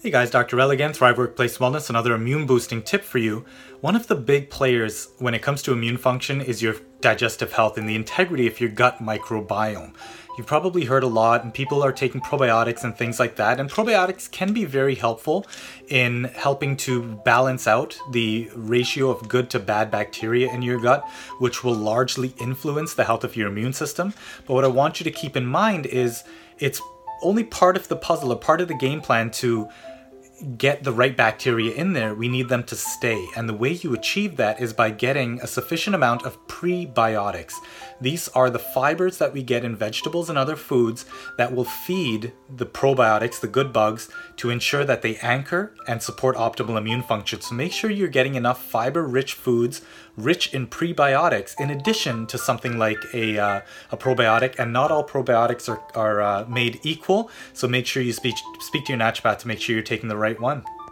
Hey guys, Dr. Rel again, Thrive Workplace Wellness, another immune boosting tip for you. One of the big players when it comes to immune function is your digestive health and the integrity of your gut microbiome. You've probably heard a lot, and people are taking probiotics and things like that, and probiotics can be very helpful in helping to balance out the ratio of good to bad bacteria in your gut, which will largely influence the health of your immune system. But what I want you to keep in mind is it's only part of the puzzle, or part of the game plan to get the right bacteria in there. We need them to stay. And the way you achieve that is by getting a sufficient amount of prebiotics. These are the fibers that we get in vegetables and other foods that will feed the probiotics, the good bugs, to ensure that they anchor and support optimal immune function. So make sure you're getting enough fiber-rich foods, rich in prebiotics, in addition to something like a probiotic. And not all probiotics are made equal. So make sure you speak to your naturopath to make sure you're taking the right one.